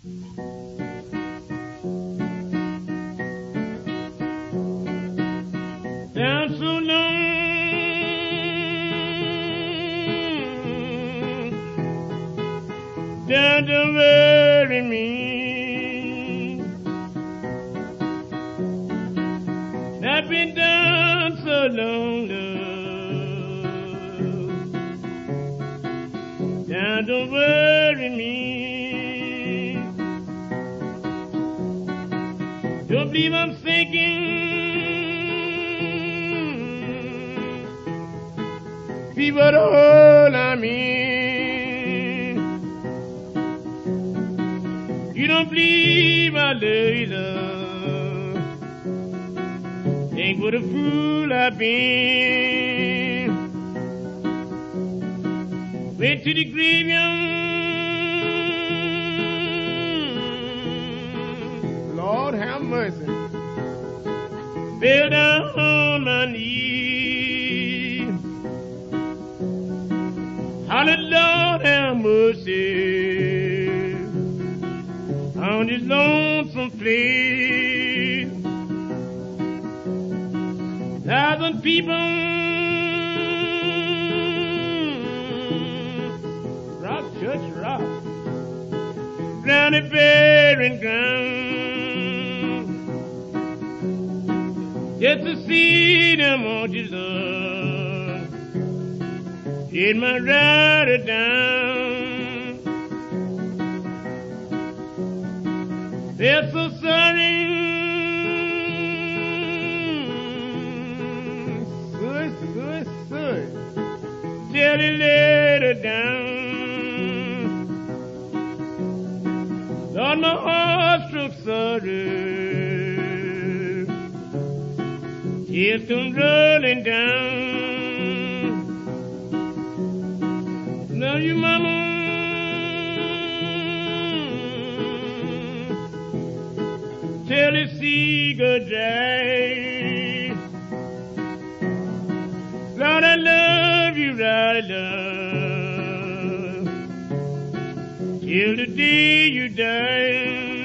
Down so long, down to worry me. I've been down so long, love. Down to worry me. Don't believe I'm thinking. People the hole I'm in. You don't believe I love you, love. Think what a fool I've been. Went to the graveyard. Lord have mercy. Fell down on my knees. Hollered, Lord have mercy on this lonesome place. 1,000 people rock, church, rock, grounded, bearing ground, just to see them on your love. It might ride it down. They're so sorry. Till he laid her down. Lord, my heart struck sorrow. Tears come rolling down. Now you, mama, till the seagull dry. Lord, I love you, right, love, till the day you die.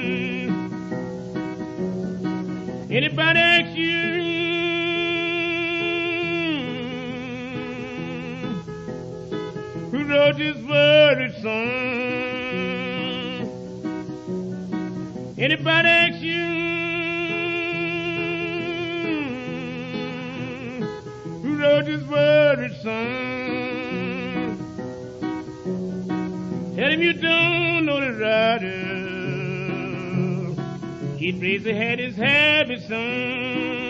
Anybody ask you who wrote this worded song? Anybody ask you wrote this worded song? Tell him you don't know the writer. Keith Brazy had his habit song.